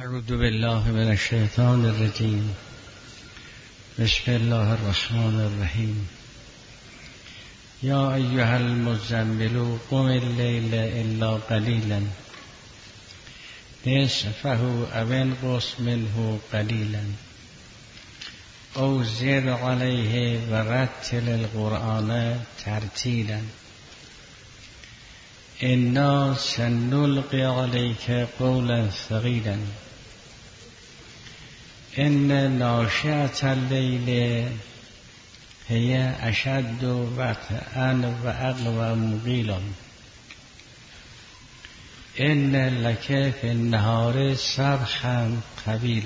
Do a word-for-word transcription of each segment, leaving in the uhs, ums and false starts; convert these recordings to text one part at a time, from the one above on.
اعوذ بالله من الشیطان الرجیم. بسم الله الرحمن الرحیم. یا ایها المزمل قم اللیل الا قلیلا نصفه او انقص منه قلیلا او زد علیه و رتل القرآن ترتیلا انا سنلقی علیک قولا ثقیلا ان ناشئة اللیل هی اشد وطئا و اقوم قیلا ان لک فی النهار سبحا طویلا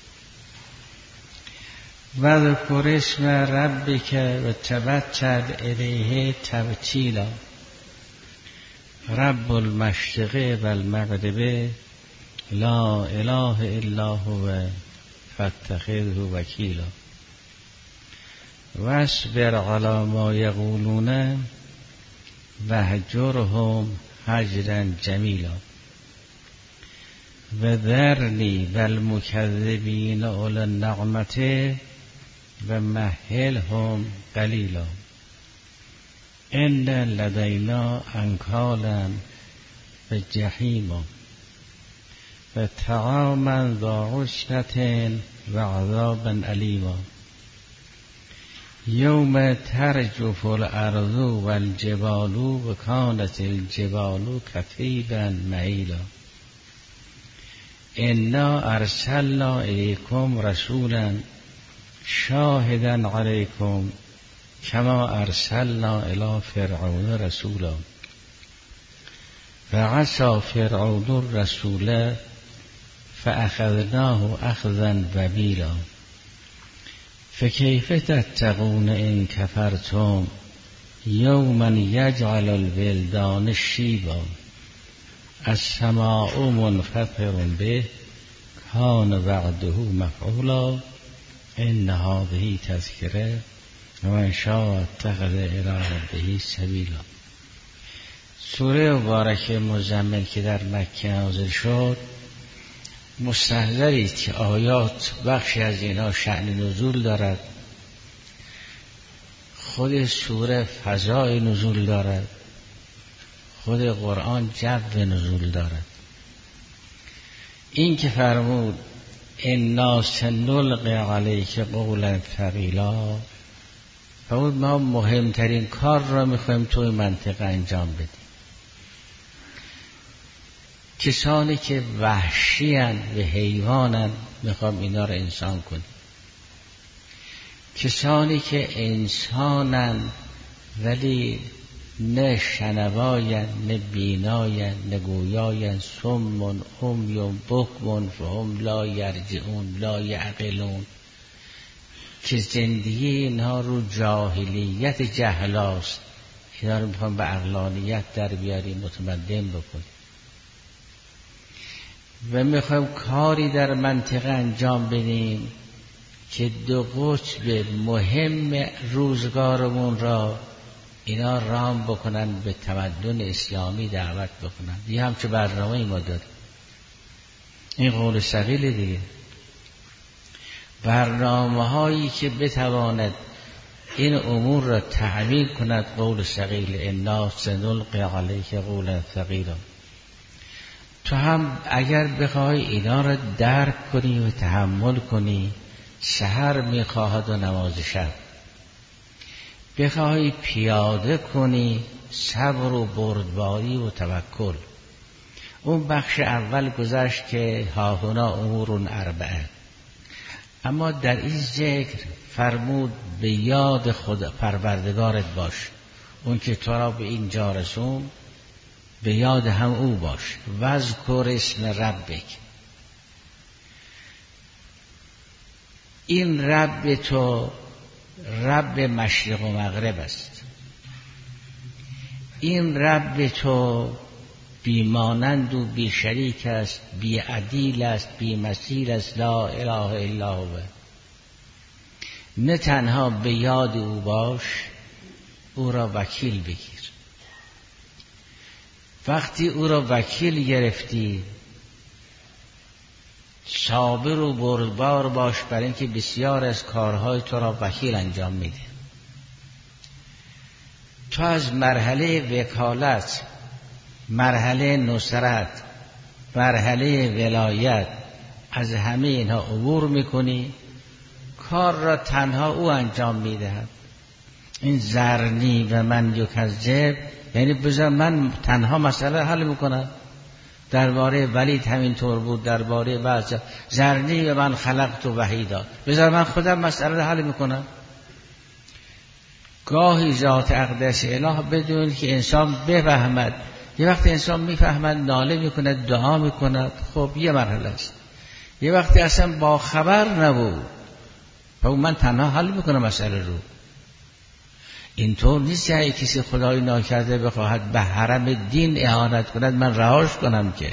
واذکر اسم ربک و تبتل الیه تبتیلا رب المشرق و المغرب لا اله الا هو فاتخذه وکیلا واصبر علی ما یقولون واهجرهم هجرا جمیلا و ذرنی و المکذبین اولی النعمة و مهلهم قلیلا ان لدینا انکالا و جحیما و طعاما ذا عسرة و عذابا الیما یوم ترجف الارض و الجبال و کانت الجبال کثیبا مهیلا انا ارسلنا الیکم رسولا شاهدا علیکم کما ارسلنا الی فرعون رسولا فعصی فرعون الرسول فاخذناه اخذا وبیلا فکیف تتقون ان کفرتم یوما یجعل الولدان شیبا السماء منفطر به کان وعده مفعولا ان هذه تذکره و من شاء اتخذ الی ربه سبیلا. سوره مبارکه مزمل که در مکه نازل شد مستحضرید که آیات بخشی از اینا شأن نزول دارد، خود سوره فضای نزول دارد، خود قرآن جو نزول دارد. این که فرمود انا سنلقی علیک قولا ثقیلا، فرمود ما مهمترین کار را میخوایم توی منطقه انجام بدیم. کسانی که وحشیان و حیوانن میخوام اینا را انسان کنیم. کسانی که انسانن ولی نه شنواین نه بیناین نه گویاین صم عمی بکم فهم لا یرجعون لا یعقلون، که زندگی اینها رو جاهلیت جهلاست، اینا رو میخوام به عقلانیت در بیاریم، متمدن بکنیم و میخوایم کاری در منطقه انجام بدیم که دو قطب مهم روزگارمون را اینا رام بکنن، به تمدن اسلامی دعوت بکنن. یه همچه برنامه ما داریم. این قول ثقیل دیگه، برنامه هایی که بتواند این امور را تحمیل کند. قول ثقیل انا سنلقی علیک قولا ثقیلا. تو هم اگر بخوای اینا را درک کنی و تحمل کنی، سحر میخواهد و نماز شب، بخوای پیاده کنی صبر و بردباری و توکل. اون بخش اول گذشت که هاهنا امور اربعه، اما در این ذکر فرمود به یاد خود پروردگارت باش، اون که تو را به اینجا رسون به یاد هم او باش. واذکر اسم ربک، این رب تو رب مشرق و مغرب است. این رب تو بیمانند و بی شریک است، بی عدیل است، بی مثیل است، لا اله الا هو. نه تنها به یاد او باش، او را وکیل بگیر. وقتی او را وکیل گرفتی صابر و بردبار باش، برای اینکه بسیار از کارهای تو را وکیل انجام میده. تو از مرحله وکالت، مرحله نصرت، مرحله ولایت، از همه اینها عبور میکنی، کار را تنها او انجام میدهد. این ذرنی و من یکذب، یعنی بذار من تنها مسئله حل میکنم. درباره ولید همینطور بود، درباره بعض ذرنی و من خلقت وحیدا، بذار من خودم مسئله حل میکنم. گاهی ذات اقدس اله بدون که انسان بفهمد، یه وقت انسان میفهمد ناله میکند، دعا میکند، خب یه مرحله است. یه وقتی اصلا با خبر نبود و من تنها حل میکنم مسئله رو. اینطور نیست که کسی خدای ناکرده بخواهد به حرم دین اهانت کند من رهاش کنم. که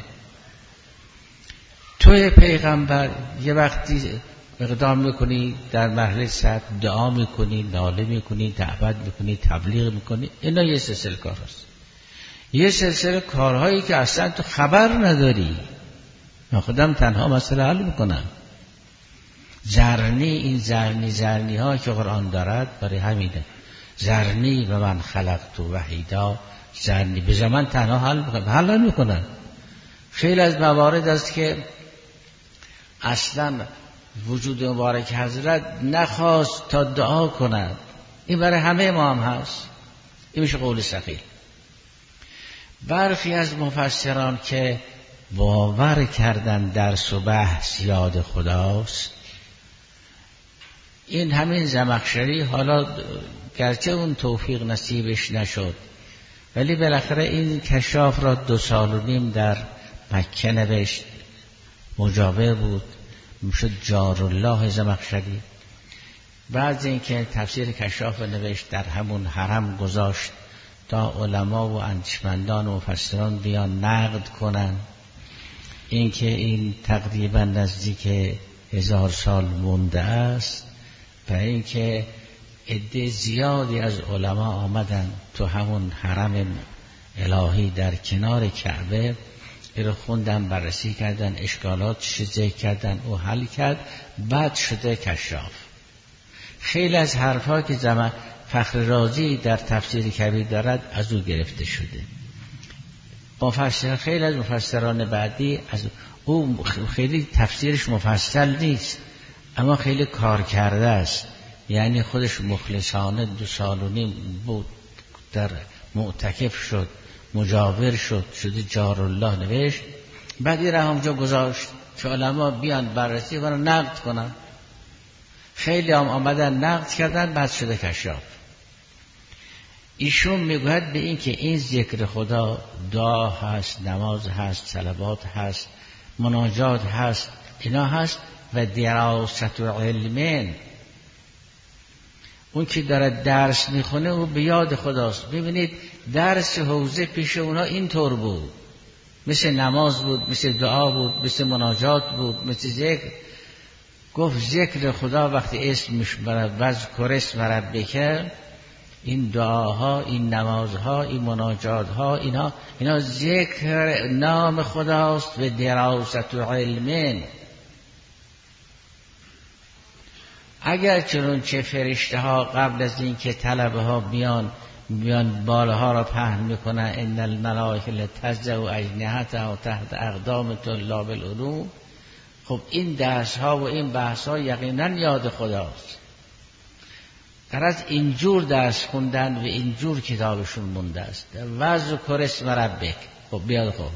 توی پیغمبر یه وقتی اقدام میکنی، در مرحله سطح دعا میکنی، ناله میکنی، دعوت میکنی، تبلیغ میکنی، اینا یه سلسله کار هست. یه سلسله کارهایی که اصلا تو خبر نداری، من خودم تنها مسئله حل میکنم. ذرنی، این ذرنی ذرنی ها که قرآن دارد برای همینه. ذرنی و من خلقت وحیدا، ذرنی به زمان تنها حل میکنم، حل میکنم. خیلی از موارد است که اصلا وجود مبارک حضرت نخواست تا دعا کند. این برای همه ما هم هست، این میشه قول ثقیل. برخی از مفسران که باور کردن درس و بحث یاد خداست، این همین زمخشری، حالا گرچه اون توفیق نصیبش نشد ولی بالاخره این کشاف را دو سال و نیم در مکه نوشت، مجاور بود، میشد جارالله زمخشری. بعد اینکه تفسیر کشاف نوشت در همون حرم گذاشت تا علما و اندیشمندان و مفسران بیان نقد کنن. اینکه این تقریبا نزدیک هزار سال مونده است و اینکه عده زیادی از علما آمدن تو همون حرم الهی در کنار کعبه، ایرو خوندن، بررسی کردن، اشکالاتش ذکر کردن، او حل کرد، بعد شده کشاف. خیلی از حرفها که زمان فخر رازی در تفسیر کبیر دارد از او گرفته شده. مفسر خیلی از مفسران بعدی از او، خیلی تفسیرش مفصل نیست اما خیلی کار کرده است. یعنی خودش مخلصانه دو سال و نیم بود، در معتکف شد، مجاور شد، شده جارالله نوشت، بعد این را همجا گذاشت که علما بیان بررسی کنن، نقد کنن. خیلی هم آمدن نقد کردن، بعد شده کشاف. ایشون میگوید به این که این ذکر خدا دعا هست، نماز هست، صلوات هست، مناجات هست، اینا هست و دراست و علمین. اون که داره درس میخونه او به یاد خداست. ببینید درس حوزه پیش اونا اینطور بود، مثل نماز بود، مثل دعا بود، مثل مناجات بود، مثل ذکر. گفت ذکر خدا وقتی اسمش برد وذکر اسم ربک، این دعاها، این نمازها، این مناجاتها، اینا اینا ذکر نام خداست و دراست و علمین. اگر چنون چه فرشته ها قبل از این که طلبه ها بیان بیان بالها را پهن میکنن، ان الملائکه لتضع اجنحتها تحت اقدام طلاب العلوم. خب این درس ها و این بحث ها یقینا یاد خداست. در از اینجور درس خوندن و اینجور کتابشون مونده است. وذکر اسم ربک، خب بیاد. خب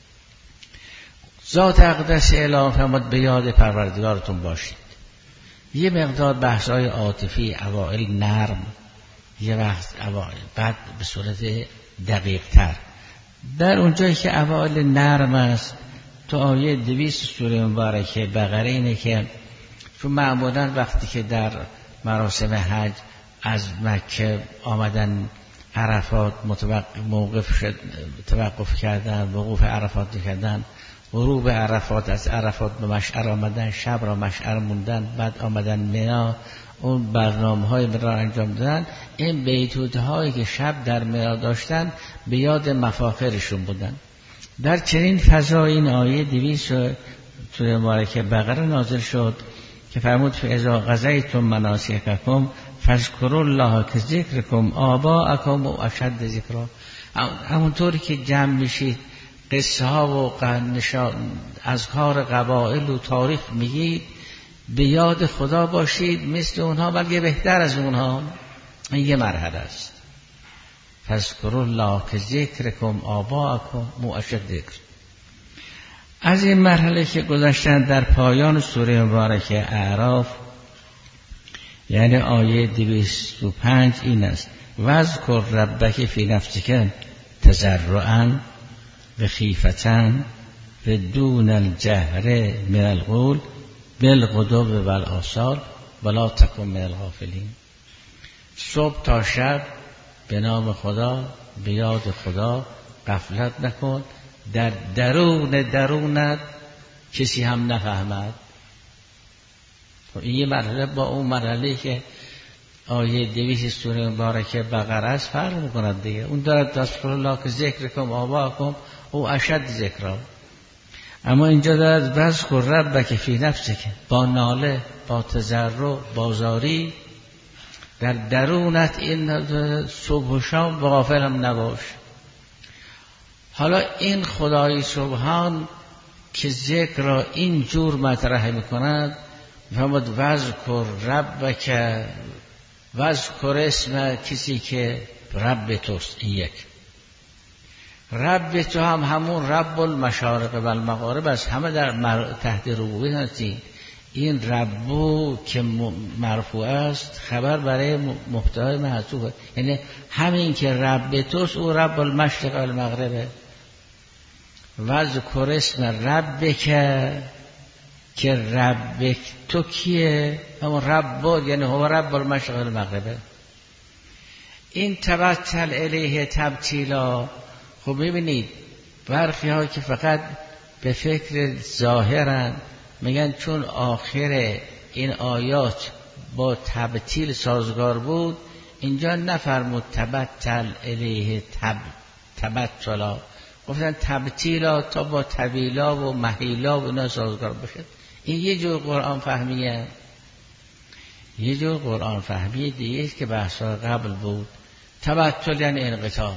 ذات اقدس اله فرمود به یاد پروردگارتون باشید. یه مقدار بحث‌های عاطفی اوائل نرم، یه وقت اوائل بعد به صورت دقیق تر. در اونجایی که اوائل نرم است تو آیه دویست سوره مبارکه بقره اینه که چون معمولاً وقتی که در مراسم حج از مکه آمدن عرفات متوقف موقف شد، توقف کردن، وقوف عرفات کردن، غروب عرفات، از عرفات به مشعر آمدن، شب را مشعر موندن، بعد آمدن منا، اون برنامه های را انجام دادن. این بیتوته هایی که شب در منا داشتن به یاد مفاخرشون بودن. در چنین فضا این آیه دویست سوره مبارکه بقره نازل شد که فرمود فاذا قضیتم مناسککم فاذکروا الله که ذکرکم آباءکم و اشد ذکرا. همونطوری که جمع میشید قصه ها و از کار قبایل و تاریخ میگید، به یاد خدا باشید مثل اونها، بلکه بهتر از اونها. این یه مرحله است. فاذکروا الله که ذکرکم آباءکم و اشد ذکر. از این مرحله که گذشتن در پایان سوره مبارکه اعراف، یعنی آیه دویست و پنج این است: واذکر ربک فی نفسک تضرعا و خیفة و دون الجهر من القول بالغدو والآصال ولا تکن من الغافلین. صبح تا شب به نام خدا، به یاد خدا، غفلت نکن، در درون درونت کسی هم نفهمد. این یه مرحله با اون مرحله که آیه دویست سوره مبارکه بقره است فرق میکند دیگه. اون دارد تذکر الله که ذکرکم آباءکم او اشد ذکرا، اما اینجا دارد واذکر ربک فی نفسک، با ناله، با تضرع، با زاری در درونت این صبح و شام غافل هم نباش. حالا این خدای سبحان که ذکر را این جور مطرح میکند، فرمود واذکر ربک، واذکر اسم کسی که رب توست. این یک رب تو هم همون رب المشارق و المغارب است، همه در تحت ربوبیت هستی. این ربو که مرفوع است خبر برای مبتدای محذوف، یعنی همین که رب توست او رب المشرق و المغرب. واذکر اسم ربک که ربک تو کیه؟ همون رب، یعنی هو رب المشرق و المغرب. این تبتل الیه تبتیلا. خب میبینید برخی ها که فقط به فکر ظاهرن میگن چون آخر این آیات با تبتیل سازگار بود، اینجا نفرمود تبتل الیه تب تبتلا، گفتن تبتیلا تا با طویلا و مهیلا و اینا سازگار باشه. این یه جور قرآن فهمیه، یه جور قرآن فهمی دیگه است که بحثا قبل بود. تبتل یعنی انقطاع.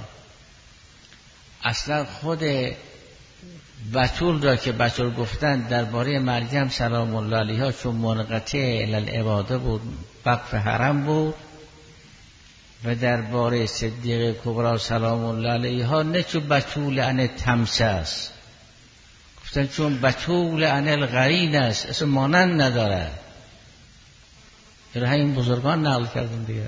اصلا خود بتول را که بتول گفتن درباره مریم سلام الله علیها چون منقطع العباده بود، وقف حرم بود، و درباره صدیقه کبرا سلام الله علیها نه چون بتول ان تمسه است، گفتن چون بتول ان القرین است، اصلا مانند نداره. این این بزرگان نقل کردن دیگه.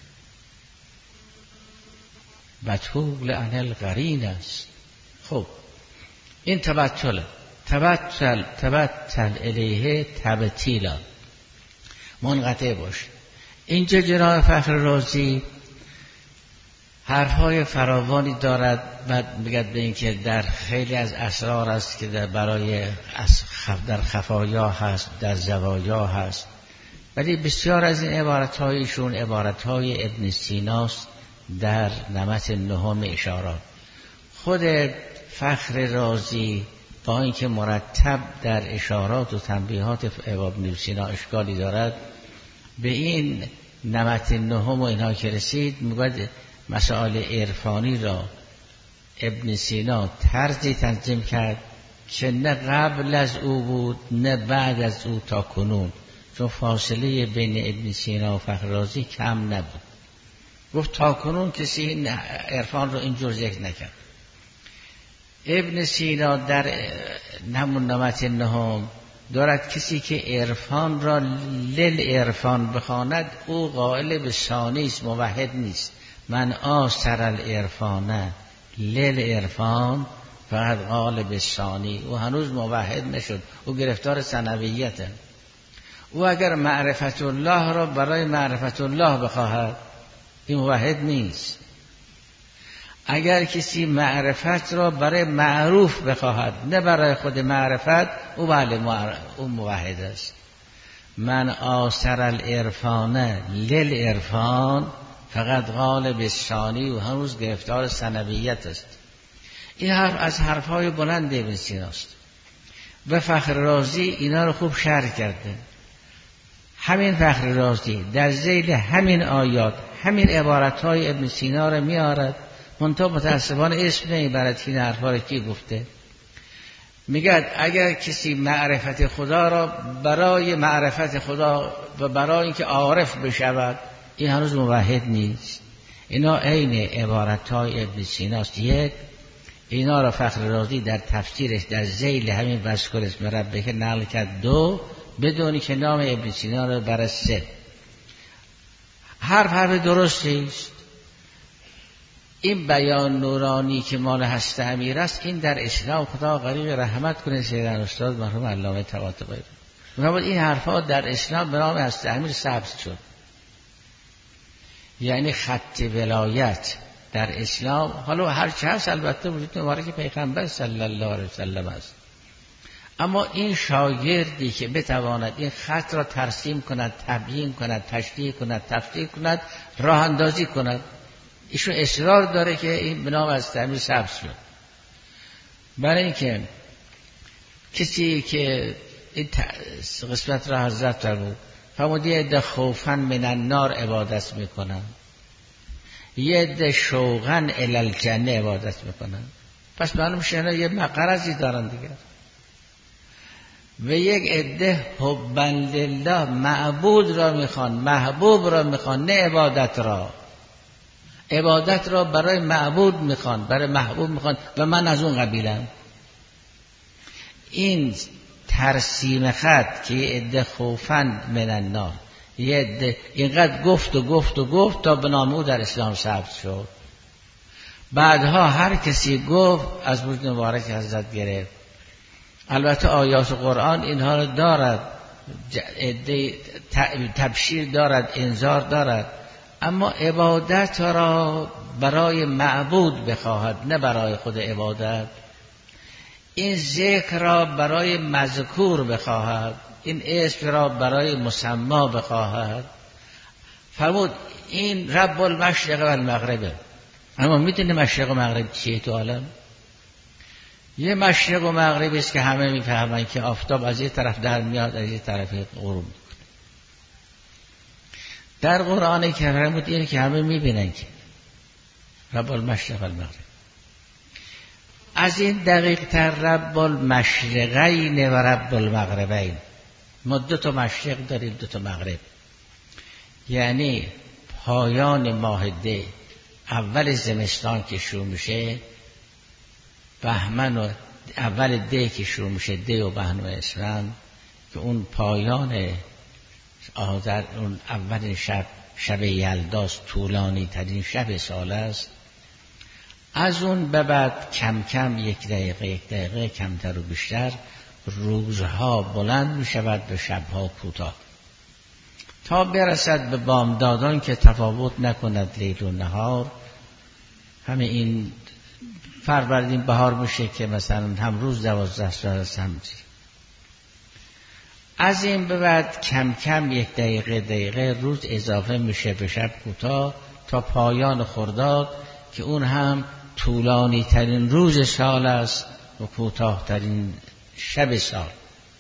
بتول ان القرین است. خب این تبتل تبتل تبتل الیه تبتیلا، منقطع باش. اینجا جناب فخر رازی حرفهای فراوانی دارد و میگد به این که در خیلی از اسرار است که در برای در خفایا هست، در زوایا هست، ولی بسیار از این عبارتهایشون عبارتهای ابن سیناست در نمط نهم اشارات. خود فخر رازی با اینکه مرتب در اشارات و تنبیهات ابن سینا اشکالی دارد، به این نمط نهم و اینها که رسید میگوید مسائل عرفانی را ابن سینا طرزی تنظیم کرد که نه قبل از او بود نه بعد از او تا کنون، چون فاصله بین ابن سینا و فخر رازی کم نبود. گفت تا کنون کسی این عرفان رو اینجور ذکر نکرد. ابن سینا در همون نمط نهم دارد کسی که عرفان را لل عرفان بخواند او قائل به ثانی است، موحد نیست. من آثر العرفانه لل عرفان فقط قائل به ثانی، او هنوز موحد نشد، او گرفتار ثانویته. او اگر معرفت الله را برای معرفت الله بخواهد این موحد نیست. اگر کسی معرفت را برای معروف بخواهد نه برای خود معرفت، او بله او موحد است. من آثر العرفانه لل عرفان فقط غالب ثانی و هنوز گرفتار ثانویت است. این حرف از حرفهای بلند ابن سیناست. و فخر رازی اینا رو خوب شرح کرده. همین فخر رازی در ذیل همین آیات همین عبارتهای ابن سینا رو میارد، منتها متاسفانه اسم نمیبرد این حرفا رو کی گفته. میگه اگر کسی معرفت خدا را برای معرفت خدا و برای اینکه عارف بشود، این هنوز موحد نیست. اینا عین عبارتهای ابن سیناست. یک، اینا را فخر رازی در تفسیرش در ذیل همین وذکر اسم ربک نقل کرد. دو، بدونی که نام ابن سینا را برای سه. حرف حرف درستی است. این بیان نورانی که مال هست امیر است، این در اسلام خدا غریق رحمت کنه سیدن استاد مرحوم علامه طباطبایی. می‌فرماید این حرفا در اسلام به نام هست امیر ثبت شد. یعنی خط ولایت در اسلام، حالا هر چه هست البته وجود مبارک پیغمبر صلی الله علیه وسلم است، اما این شاگردی که بتواند این خط را ترسیم کند، تبیین کند، تشریح کند، تفسیر کند، راه اندازی کند، ایشون اصرار داره که این به نام از تعمیر ثبت شد. برای اینکه کسی که این قسمت را حضرت را بود فرمود یه عده خوفا من النار عبادت میکنن، یه عده شوقا الی الجنه عبادت میکنن. پس معلوم شده یه مقرضی دارن دیگه. و یک عده حبا لله معبود را میخوان، محبوب را میخوان، نه عبادت را. عبادت را برای معبود میخوان، برای محبوب میخوان و من از اون قبیلم. این ترسیم خط که یه عده خوفن من النار، یه عده اینقدر گفت و گفت و گفت تا به نام او در اسلام ثبت شد. بعدها هر کسی گفت از وجود مبارک حضرت گرفت. البته آیات قرآن اینها رو دارد، تبشیر دارد، انذار دارد، اما عبادت را برای معبود بخواهد نه برای خود عبادت. این ذکر را برای مذکور بخواهد، این اسم را برای مسما بخواهد. فرمود این رب المشرق و المغرب. اما میدونی مشرق و مغرب چیه تو عالم؟ یه مشرق و مغربی است که همه میفهمن که آفتاب از یه طرف در میاد، از یه طرف غروب میکنه. در قرآن کریم بود اینه که همه میبینن که رب المشرق و المغرب. از این دقیق تر رب المشرقین و رب المغربین. ما دو تا مشرق داریم، دو تا مغرب. یعنی پایان ماه دی، اول زمستان که شروع میشه، بهمن و اول دی که شروع میشه، دی و بهمن و اسفند، که اون پایان آذر، اون اول شب، شب یلداست، طولانی ترین شب سال است. از اون به بعد کم کم یک دقیقه یک دقیقه کمتر و بیشتر روزها بلند می شود به شبها کوتاه، تا برسد به بامدادان که تفاوت نکند لیل و نهار. همه این فروردین بهار میشه که مثلا هم روز دوازده ساعت است هم چی. از این به بعد کم کم یک دقیقه دقیقه روز اضافه میشه به شب کوتاه تا پایان خرداد که اون هم طولانی ترین روز سال است و کوتاه ترین شب سال.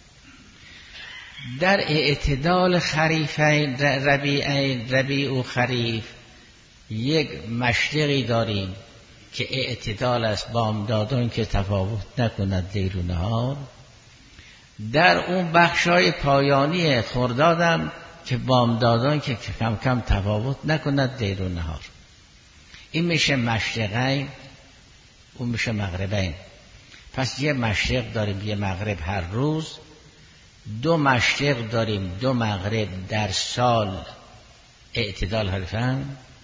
در اعتدال خریفین، ربیعین، ربیع و خریف، یک مشرقی داریم که اعتدال است، بامدادان که تفاوت نکند لیل و نهار. در اون بخشای پایانی خردادم که بامدادان که کم کم تفاوت نکند لیل و نهار. این میشه مشرقین، اون میشه مغربین. پس یه مشرق داریم یه مغرب هر روز، دو مشرق داریم دو مغرب در سال اعتدال حرفن.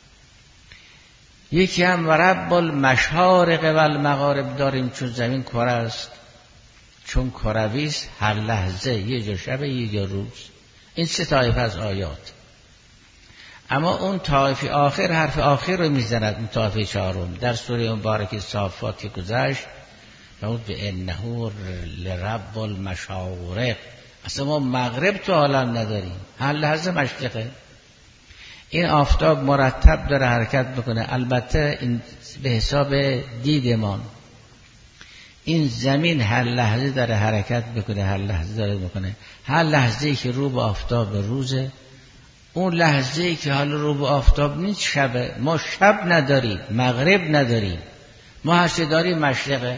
یکی هم رب المشارق و المغارب داریم چون زمین کره است، چون کروی است، هر لحظه یه جا شب یه جا روز. این سه طایفه از آیات. اما اون طایفه آخر حرف آخر رو میزند، اون طایفه چهارم در سوره مبارکه صافات که گذشت، فرمود به انه لرب المشارق. اصلا ما مغرب تو عالم نداریم، هر لحظه مشرقه. این آفتاب مرتب داره حرکت بکنه، البته این به حساب دیدمان. این زمین هر لحظه داره حرکت بکنه، هر لحظه داره بکنه. هر لحظه‌ای که رو به آفتاب روزه، اون لحظه‌ای که حالا رو به آفتاب نیست شبه. ما شب نداریم، مغرب نداریم، ما هرچه داریم مشرقه.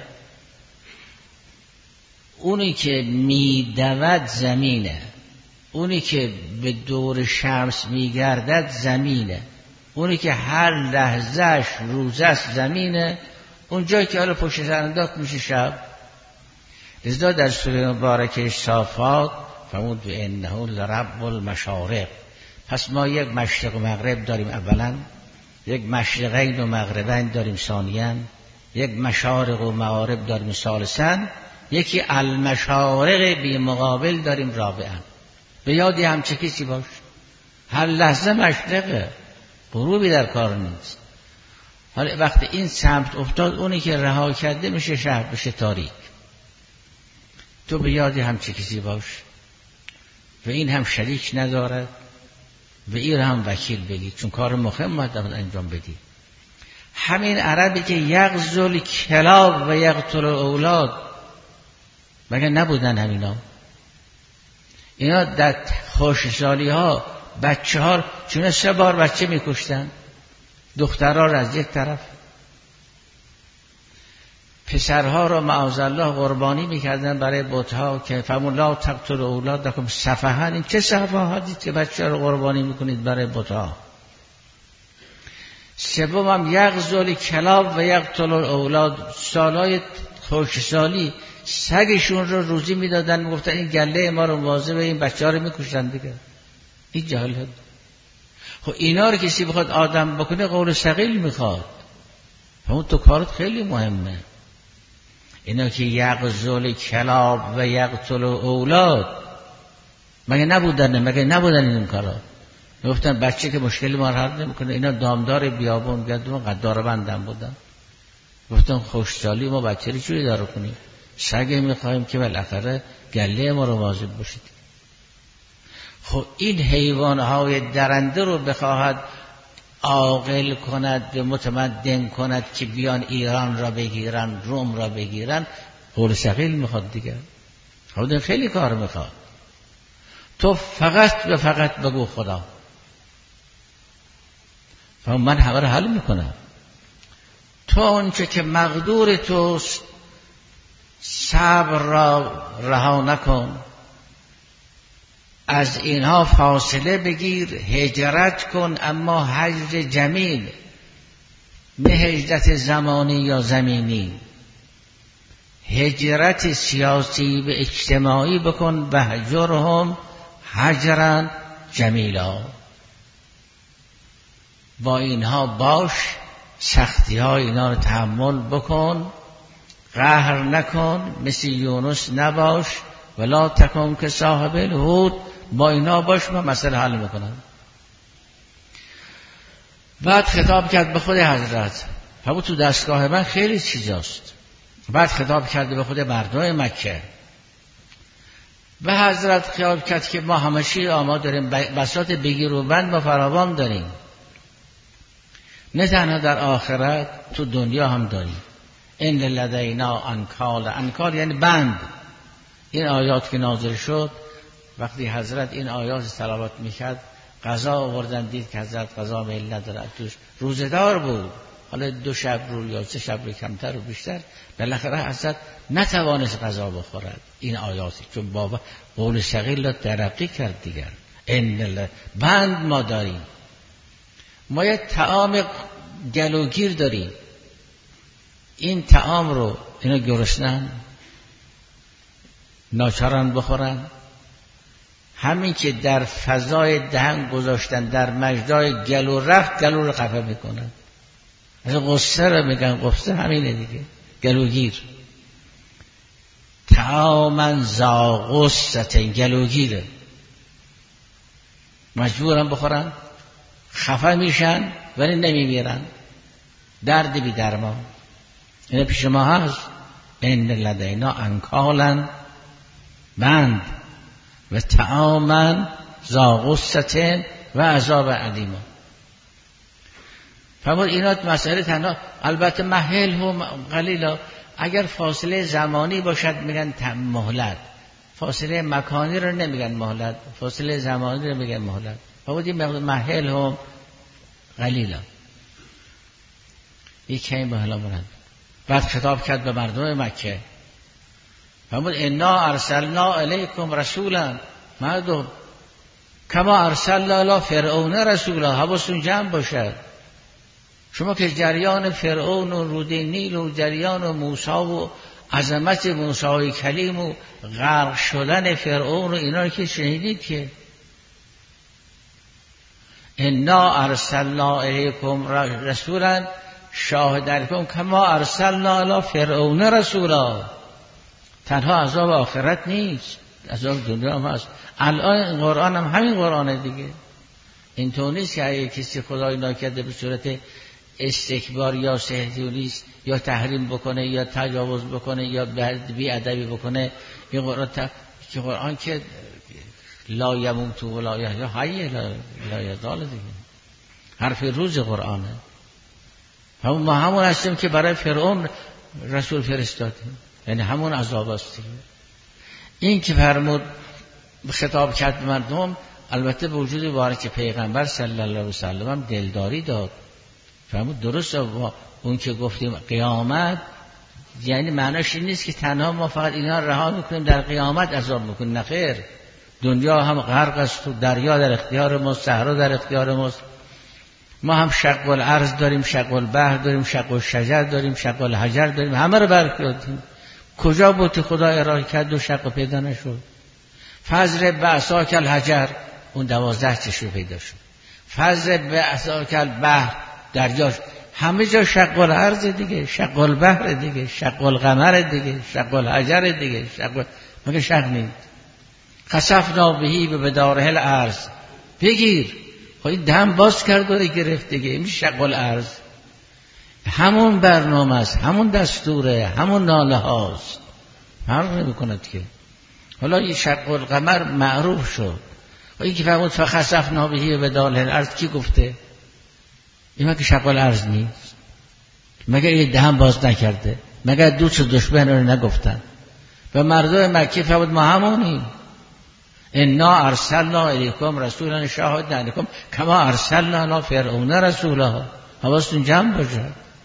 اونی که میدود زمینه، اونی که به دور شمس میگردد زمینه، اونی که هر لحظهش روزه است زمینه. اون جایی که حالا پشت سر انداخت میشه شب. ازدا در سوره مبارکه صافات فرمود و انه لرب المشارق. پس ما یک مشرق و مغرب داریم اولا، یک مشرقین و مغربین داریم ثانیاً، یک مشارق و مغارب داریم ثالثاً، یکی المشارق بی مقابل داریم رابعاً. به یادی همچه کسی باش، هر لحظه مشرقه، غروبی در کار نیست. حالا وقتی این سمت افتاد، اونی که رها کرده میشه شهر، بشه تاریک. تو به یادی همچه کسی باش و این هم شریک ندارد و این هم وکیل بگی، چون کار مهم باید انجام بدی. همین عربی که یغزل کلاب و یقتل اولاد، مگه نبودن همینا؟ اینا در خشکسالی ها بچه ها چون سه بار بچه میکشتن، دخترها را از یک طرف، پسرها را معاذالله قربانی میکردن برای بتها که فمولا تقتل اولادکم سفها. این چه سفاهاتی که بچه ها را قربانی میکنید برای بتها؟ سوم هم یغزل کلاب و یقتل اولاد، سالای خشکسالی سگشون رو روزی میدادن، میگفتن این گله ما رو مواظب این بچه ها رو میکشن دیگه. این جهالت. خب اینا رو کسی بخواد آدم بکنه قول ثقیل میخواد. همون تو کارت خیلی مهمه. اینا که یغزل کلاب و یقتل اولاد، مگه نبودن؟ مگه نبودن این کارا؟ میگفتن بچه که مشکلی ما رو حل نمیکنه، اینا دامدار بیابون گردون قدار بندن بودن. گفتن خوشحالی ما بچه رو چوری داره کنیم؟ سگ میخوایم که بالاخره گله ما رو مواظب باشید. خب این حیوانهای درنده رو بخواهد عاقل کند و متمدن کند که بیان ایران را بگیرن، روم را بگیرن، قول ثقیل میخواد دیگه. خب خیلی کار میخواد. تو فقط و فقط بگو خدا، من همه رو حل میکنم. تو اونچه که مقدور توست صبر را رها نکن، از اینها فاصله بگیر، هجرت کن، اما هجر جمیل، نه هجرت زمانی یا زمینی. هجرت سیاسی و اجتماعی بکن، و هجرهم هجرا جمیلا. با اینها باش، سختی های اینا رو تحمل بکن، قهر نکن، مثل یونس نباش، ولا تکن که صاحب الحوت. با اینا باش، من مسئله حل میکنم. بعد خطاب کرد به خود حضرت، فرمود تو دستگاه من خیلی چیزاست. بعد خطاب کرد به خود مردم مکه. به حضرت خیال کرد که ما همشی آما داریم، بساط بگیر و بند ما فراوان داریم، نه تنها در آخرت، تو دنیا هم داریم. ان لدینا انکال، انکال یعنی بند. این آیات که نازل شد، وقتی حضرت این آیات تلاوت میکرد، قضا آوردن، دید که حضرت قضا میل ندارد، توش روزدار بود، حالا دو شب رو یا سه شب رو کمتر و بیشتر، بالاخره حضرت نتوانست قضا بخورد. این آیاتی چون بابا قول ثقیل ترقی کرد دیگر. ان بند ما داریم، ما یک طعام گلوگیر داریم، این طعام رو اینا گرسنن ناچارن بخورن، همین که در فضای دهن گذاشتن، در مجرای گلو رفت، گلو رو خفه میکنن. از غصه رو میگن، غصه همینه دیگه، گلوگیر. طعاما ذا غصة، گلوگیره، مجبورن بخورن، خفه میشن ولی نمیمیرن، درد بی درمان. این پیش ما هست. ان لدینا انکالا، بند، و طعاما ذا غصة و عذاب علیما. فرمود اینا مسئله تنها، البته مهل هم قلیلا، اگر فاصله زمانی باشد میگن مهلت، فاصله مکانی رو نمیگن مهلت، فاصله زمانی رو میگن مهلت. فرمود این مهل هم قلیلا، یک کمی مهلا مرد. بعد خطاب کرد به مردم مکه، فرمود انا ارسلنا الیکم رسولا، مردم کما ارسلنا الی فرعون رسولا، حواستون جمع باشد. شما که جریان فرعون و رود نیل و جریان و موسی و عظمت موسی کلیم و غرق شدن فرعون و اینا رو که شنیدید که انا ارسلنا الیکم رسولا شاهد علیکم کما ارسلنا الی فرعون رسولا. تنها عذاب آخرت نیست، عذاب دنیا هم هست. الان قرآن هم همین قرآنه دیگه. اینطور نیست که اگه کسی خدای ناکرده به صورت استکبار یا سهتونیست یا تحریم بکنه یا تجاوز بکنه یا بی ادبی بکنه، این قرآن ت... که قرآن که لا یموت و لا یحیا، حی لا یزال دیگه، حرف روز قرآنه. همون ما همون هستیم که برای فرعون رسول فرستادیم، یعنی همون عذاب است. این که فرمود خطاب کرد به مردم، البته به وجود بارک پیغمبر صلی الله علیه و سلم هم دلداری داد. فرمود درسته اون که گفتیم قیامت، یعنی معناش این نیست که تنها ما فقط اینا رها میکنیم در قیامت عذاب میکنیم، نه خیر، دنیا هم غرق است و دریا در اختیار ماست، صحرا در اختیار ماست. ما هم شق الارض داریم، شق البحر داریم، شق الشجر داریم، شق الحجر داریم، همه رو برکردیم. کجا بود خدا ارائه کرد و شق پیدا نشد؟ فضل بعصاک الحجر، اون دوازده چشم پیدا شد. فضل بعصاک البحر، دریاش، همه جا شق الارض دیگه، شق البحر دیگه، شق القمر دیگه، شق الحجر دیگه، شق مگه شق نیست؟ خسفنا بهی به بداره الارض، بگیر. خب این دم باز کرد و گرفت دیگه، این شق الارض همون برنامه است، همون دستوره، همون ناله هاست، فرق نمی کند که. حالا این شق القمر معروف شد و این که فرمود فخسفنا بهی به بداره الارض، کی گفته؟ این مگه شق الارض نیست؟ مگه این دهن باز نکرده؟ مگه دوست دشمن رو نگفتن؟ و مردم مکه فرمود ما همونیم، انا ارسلنا الیکم رسولا شاهدا علیکم کما ارسلنا الی فرعون رسولا. حواستون جمع باشه.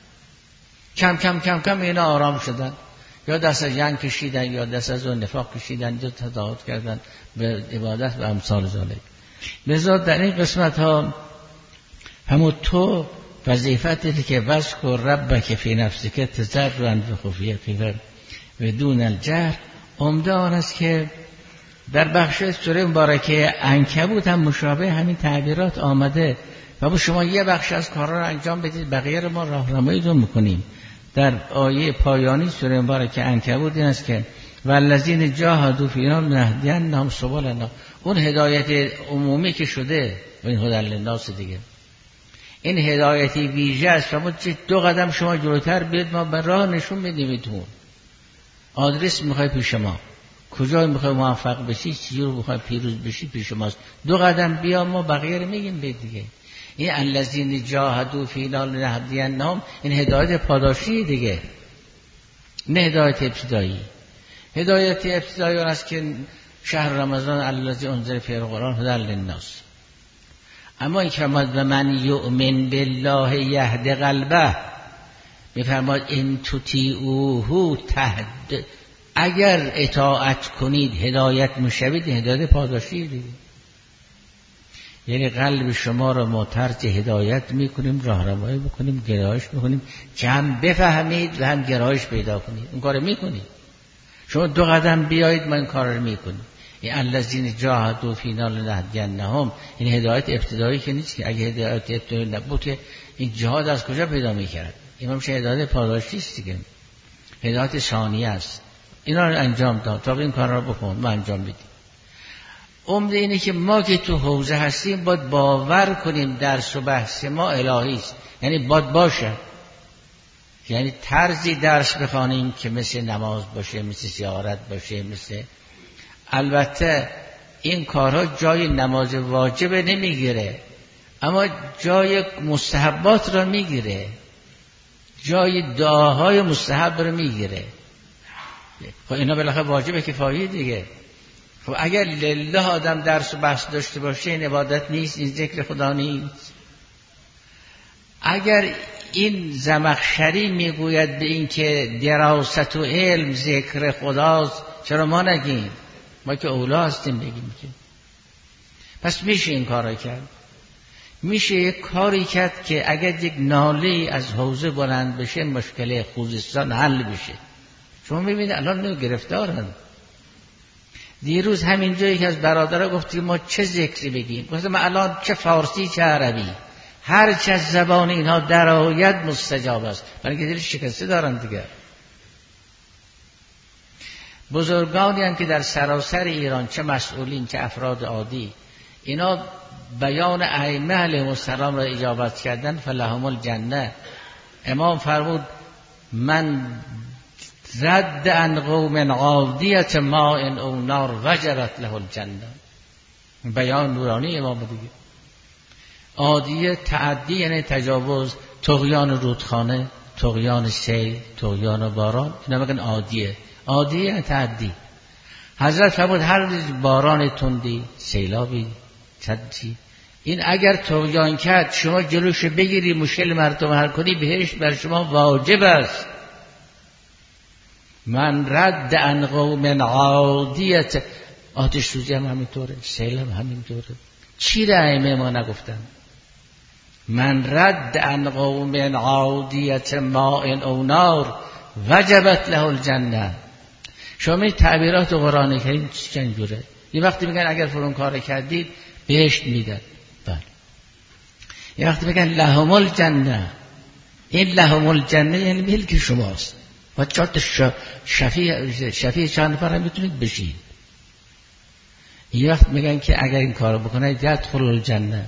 کم کم کم کم اینا آرام شدن، یا دست از جنگ کشیدن یا دست از نفاق کشیدن یا تداعات کردن به عبادت و امثال ذالک. لذا در این قسمت ها همون تو وظیفتی که وذکر ربک فی نفسک تضرعا و خفیة و دون الجهر، عمده آن است که در بخش سوره مبارکه عنکبوت هم مشابه همین تعبیرات آمده. و شما یه بخش از کارا رو انجام بدید، بقیه رو ما راهنماییتون میکنیم. در آیه پایانی سوره مبارکه عنکبوت این است که والذین جاهدوا فینا لنهدینهم سبلنا، اون هدایت عمومی که شده و این هدی للناس دیگه، این هدایتی ویژه است. فرمود دو قدم شما جلوتر بیاید، ما به راه نشون میدیمتون. آدرس میخوای پیش ما، کجا میخوای موفق بشی، چی رو میخوای پیروز بشی پیش ماست. دو قدم بیا، ما بقیه رو میگیم به دیگه. این الذین جاهدوا فینا لنهدینهم، این هدایت پاداشی دیگه، نه هدایت ابتدایی. هدایت ابتدایی اون است که شهر رمضان الذی انزل فیه القرآن هدی للناس. اما این که فرمود و من یؤمن بالله یهد قلبه، میفرماد این تطیعوه تهد، اگر اطاعت کنید هدایت میشوید. هدایت پاداشی دیگه، یعنی قلب شما رو ما ترک هدایت میکنیم، راهنمایی میکنیم، گرایش میکنیم که هم بفهمید و هم گرایش پیدا کنید. این کار میکنید شما، دو قدم بیایید ما این کار رو میکنیم. این الذین جاهدوا فینا لنهدینهم، این هدایت ابتدایی که نیست که. اگه هدایت ابتدایی نبود که این جهاد از کجا پیدا میکرد؟ این میشه هدایت پاداشی است دیگه، هدایت ثانیه است. اینا رو انجام داد، تا این کار رو بکن، ما انجام بدیم. عمده اینه که ما که تو حوزه هستیم باید باور کنیم درس و بحث ما الهی است، یعنی باید باشه، یعنی طرزی درس بخوانیم که مثل نماز باشه، مثل زیارت باشه، مثل، البته این کارها جای نماز واجب نمیگیره، اما جای مستحبات را میگیره، جای دعاهای مستحب را میگیره. خب اینا بالاخره واجب کفایی دیگه. خب اگر لله آدم درس و بحث داشته باشه این عبادت نیست، این ذکر خدا نیست. اگر این زمخشری میگوید به این که دراست و علم ذکر خداست، چرا ما نگیم؟ ما که اولا هستیم بگیم که. پس میشه این کار کرد. میشه یک کاری کرد که اگر یک ناله از حوزه بلند بشه مشکل خوزستان حل بشه. شما میبینید الان نو گرفتارن. دیروز همین جایی که از برادرها گفت ما چه ذکری بگیم، گفتم الان چه فارسی چه عربی هر چه از زبان اینها در آید مستجاب است، برای که دلش شکسته دارن دیگه. بزرگانی هم که در سراسر ایران چه مسئولین چه افراد عادی اینا بیان ائمه علیهم السلام را اجابت کردن فلهم الجنه. امام فرمود من رد عن قوم عادیت ماء او نار وجرت له الجنه. بیان نورانی امام دیگه. عادیه تعدی یعنی تجاوز، طغیان رودخانه، طغیان سیل، طغیان باران، اینا میگن عادیه. عادیه یعنی تعدی. حضرت فرمود هر باران تندی، سیلابی، چدی، این اگر طغیان کرد شما جلوش بگیری مشکل مردم حل کنی بهشت بر شما واجب است. من رد عن قوم عادیت، آتش سوزی هم همینطوره، سیل هم همینطوره. چی را ائمه ما نگفتن؟ من رد عن قوم عادیت ماء او نار وجبت له الجنه. شما می تعبیرات قرآن کریم چند جوره؟ یه وقتی میگن اگر فلان کار کردید بهشت میدن، بله. یه وقتی میگن لهم الجنه، این لهم الجنه یعنی ملک شماست و چهار شفیع شفیع چند نفر هم میتونید بشید. یه وقت میگن که اگر این کارو بکنید یدخل الجنه،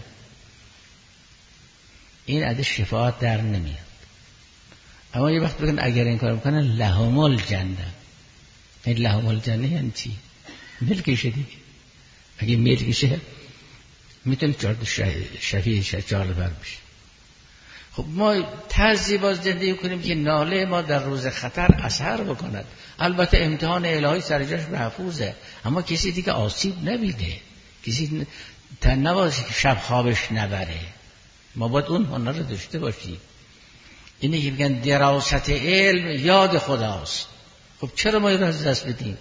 این عده شفاعت در نمیاد. اما یه وقت بگن اگر این کارو بکنن لهم الجنه، این لهم الجنه یعنی چی؟ ملکشه دیگه. اگه ملکشه میتونه چهار شفیع چهار نفر بشه. خب ما طرزی باز زندگی کنیم که ناله ما در روز خطر اثر بکند. البته امتحان الهی سر جاش محفوظه، اما کسی دیگه آسیب نبیده، کسی تن نباشه که شب خوابش نبره. ما باید اون هنر رو داشته باشیم. اینه که میگن دراست علم یاد خداست. خب چرا ما این رو از دست بدیم؟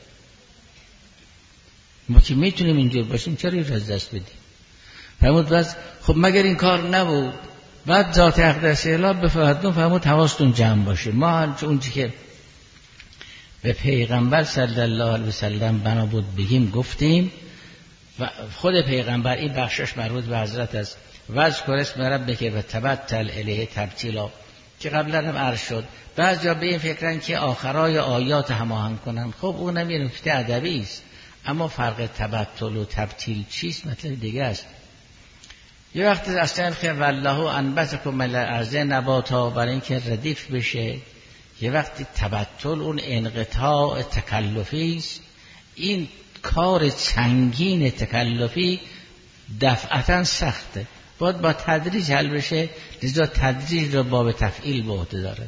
ما که میتونیم اینجور باشیم چرا این رو از دست بدیم؟ فرمود بس خب مگر این کار نبود؟ بعد ذات اقدس اله بفهمتون فرمود حواستون جمع باشه. ما اون چی که به پیغمبر صلی الله علیه وسلم بنا بود بگیم گفتیم و خود پیغمبر این بخشش مربوط به حضرت است. واذکر اسم ربک و تبتل الیه تبتیلا که قبلا هم عرض شد. بعضیا به این فکرن که آخرای آیات هماهنگ کنن. خب اونم یه نکته ادبی است، اما فرق تبتل و تبتیل چیست مطلب دیگه است. یه وقت اصلا که والله انبتکم من الارض نباتا برای اینکه ردیف بشه. یه وقتی تبتل اون انقطاع تکلفی است. این کار سنگین تکلفی دفعتا سخته، باید با تدریج حل بشه، لذا تدریج رو باب تفعیل به عهده داره.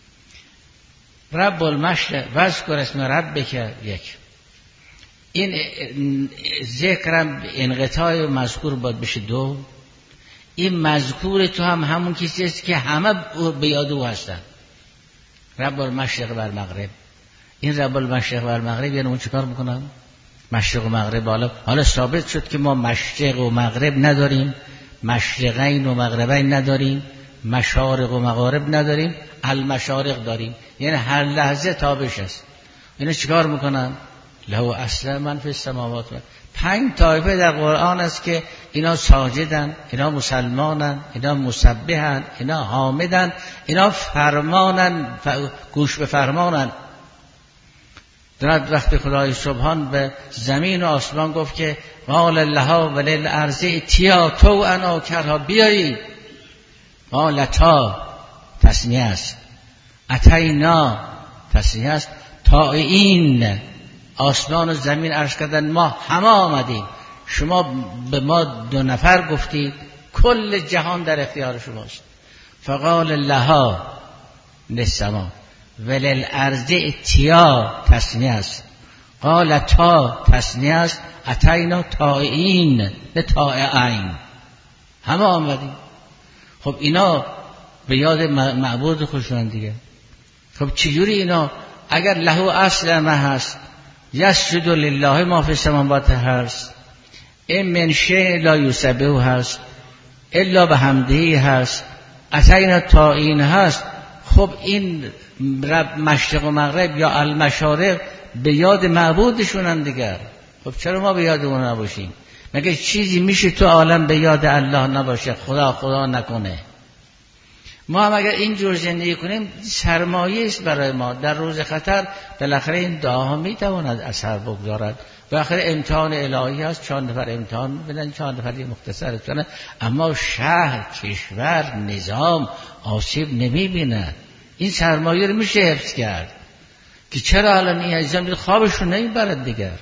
رب المشرق واذکر اسم ربک یک، این ذکرم انقطاع مذکور باید بشه دو. این مذکور تو هم همون کسی است که همه به یاد او هستن. رب المشرق و المغرب. این رب المشرق و المغرب یعنی اون چیکار میکنن؟ مشرق و مغرب. حالا حالا ثابت شد که ما مشرق و مغرب نداریم، مشرقین و مغربین نداریم، مشارق و مغارب نداریم، المشارق داریم. یعنی هر لحظه تابش است. اینا چیکار میکنن؟ له اصل من فی السماوات. پنج طایفه در قرآن است که اینا ساجدن، اینا مسلمانن، اینا مسبحن، اینا حامدن، اینا فرمانن، ف... گوش به فرمانن. درد وقت خدای سبحان به زمین و آسمان گفت که قال لها وللارض ائتیا طوعا او کرها، بیایید. قالتا تسنیه است، اتینا تسنیه است، طائعین. آسمان و زمین عرض کردن ما همه آمدیم. شما به ما دو نفر گفتید کل جهان در اختیار شماست. فقال لها للسما وللارض اتیا تثنیه است، قال تا تثنیه است، اتینا طائعین نه طائعین، همه آمدیم. خب اینا به یاد معبود خودشون دیگه. خب چجوری اینا اگر له اصل ما هست، یسجد لله ما فی السماوات هست، این من شیء لا یسبح هست الا بحمده هست، اتینا طائعین هست. خب این رب مشرق و مغرب یا المشارق به یاد معبودشونن دیگر. خب چرا ما به یاد اون نباشیم؟ مگه چیزی میشه تو عالم به یاد الله نباشه؟ خدا خدا نکنه. ما هم اگر اینجور زندگی کنیم سرمایه است برای ما. در روز خطر بالاخره این دعاها میتواند اثر بگذارد. بالاخره امتحان الهی هست، چند نفر امتحان بدن، چند نفر مختصر کنن، اما شهر، کشور، نظام آسیب نمیبینه. این سرمایه رو میشه حفظ کرد که چرا الان این عزیزان خوابشون نمیبرد دیگر.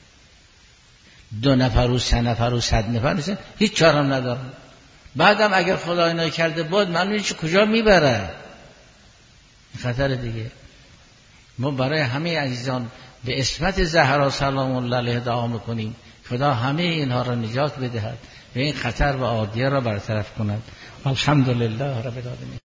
دو نفر و سه نفر و صد نفر نیستن، هیچ چارم ندارن. بعدم اگر خدا اینو کرده بود معلومه چه کجا میبره. خطر دیگه. ما برای همه عزیزان به اسمت زهرا سلام الله علیها دعا میکنیم خدا همه اینها را نجات بدهد و این خطر و عادیه را برطرف کند. الحمدلله رب العالمین.